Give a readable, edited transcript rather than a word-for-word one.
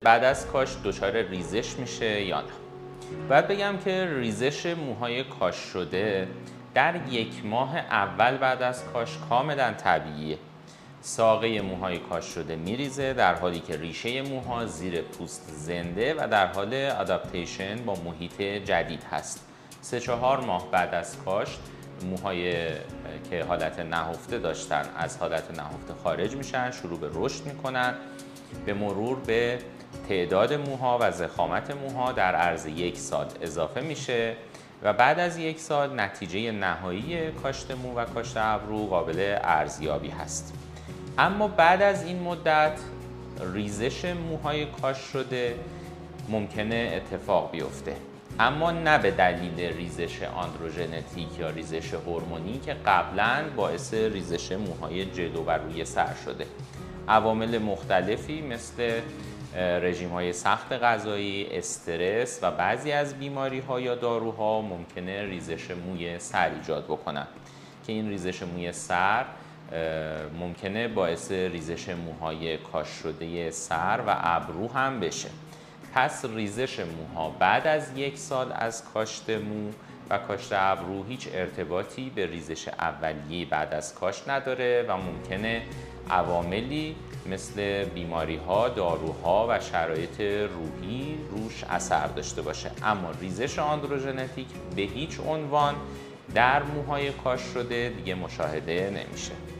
بعد از کاشت دچار ریزش میشه یا نه. باید بگم که ریزش موهای کاشت شده در 1 ماه اول بعد از کاشت کاملا طبیعیه. ساقه موهای کاشت شده میریزه در حالی که ریشه موها زیر پوست زنده و در حال آداپتیشن با محیط جدید هست. 3-4 ماه بعد از کاشت موهای که حالت نهفته داشتن از حالت نهفته خارج میشن، شروع به رشد میکنن. به مرور به تعداد موها و ضخامت موها در عرض 1 سال اضافه میشه و بعد از 1 سال نتیجه نهایی کاشت مو و کاشت ابرو قابل ارزیابی هست. اما بعد از این مدت ریزش موهای کاشت شده ممکنه اتفاق بیفته، اما نه به دلیل ریزش آندروژنتیک یا ریزش هورمونی که قبلا باعث ریزش موهای جلو و روی سر شده. عوامل مختلفی مثل رژیم‌های سخت غذایی، استرس و بعضی از بیماری‌ها یا داروها ممکنه ریزش موی سر ایجاد بکنن که این ریزش موی سر ممکنه باعث ریزش موهای کاشت شده سر و ابرو هم بشه. پس ریزش موها بعد از 1 سال از کاشت مو و کاشت ابرو هیچ ارتباطی به ریزش اولیه بعد از کاشت نداره و ممکنه عواملی مثل بیماری‌ها، داروها و شرایط روحی روش اثر داشته باشه. اما ریزش آندروژنتیک به هیچ عنوان در موهای کاشت شده دیگه مشاهده نمیشه.